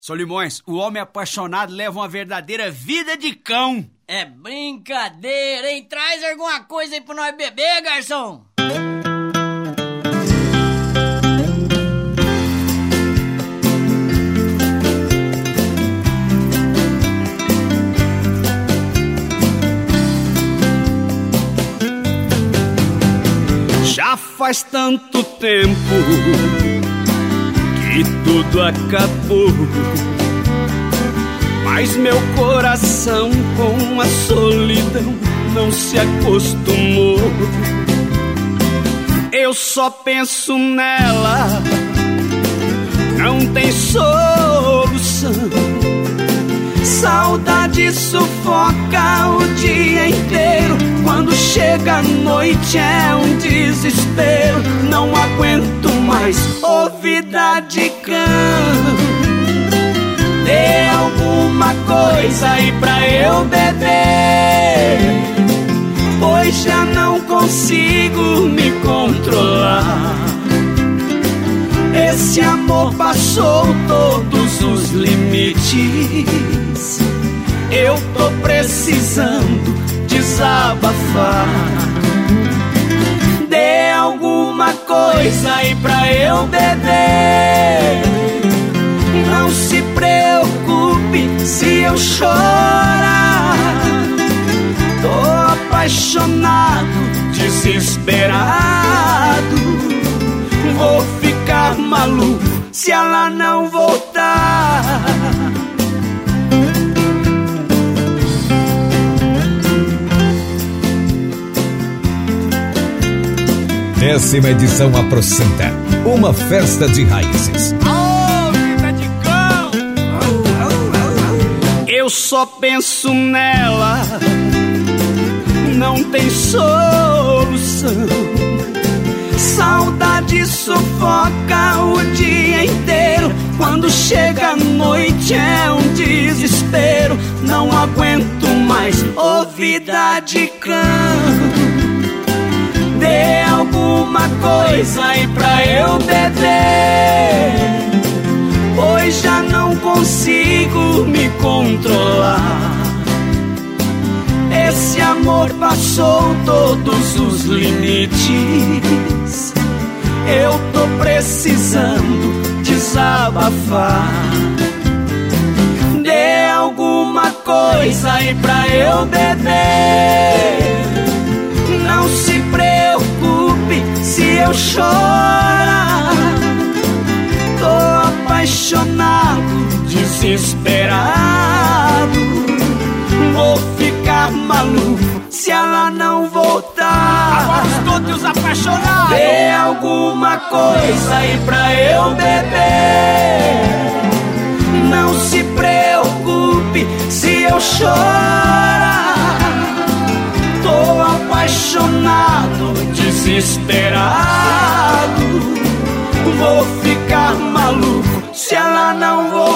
Solimões, o homem apaixonado leva uma verdadeira vida de cão. É brincadeira, hein? Traz alguma coisa aí pra nós beber, garçom. Já faz tanto tempo que tudo acabou, mas meu coração com a solidão não se acostumou. Eu só penso nela, não tem solução. Saudade sufoca o dia inteiro. Quando chega a noite é um desespero. Não aguento mais vida de cão. Dê alguma coisa aí pra eu beber, pois já não consigo me controlar. Esse amor passou todos os limites. Eu tô precisando desabafar. Dê alguma coisa aí pra eu beber. Não se preocupe se eu chorar. Tô apaixonado, desesperado. Vou ficar maluco se ela não voltar. Décima edição apresenta uma festa de raízes. Oh, vida de cão! Eu só penso nela, não tem solução. Saudade sufoca o dia inteiro. Quando chega a noite é um desespero. Não aguento mais vida de cão. Dê alguma coisa aí pra eu beber, pois já não consigo me controlar. Esse amor passou todos os limites. Eu tô precisando desabafar. Dê alguma coisa aí pra eu beber. Não se preocupe se eu chorar. Tô apaixonado, desesperado. Vou ficar maluco se ela não voltar. Agora escute os apaixonados. Dê alguma coisa aí pra eu beber. Não se preocupe se eu chorar. Tô apaixonado, desesperado. Vou ficar maluco se ela não voltar.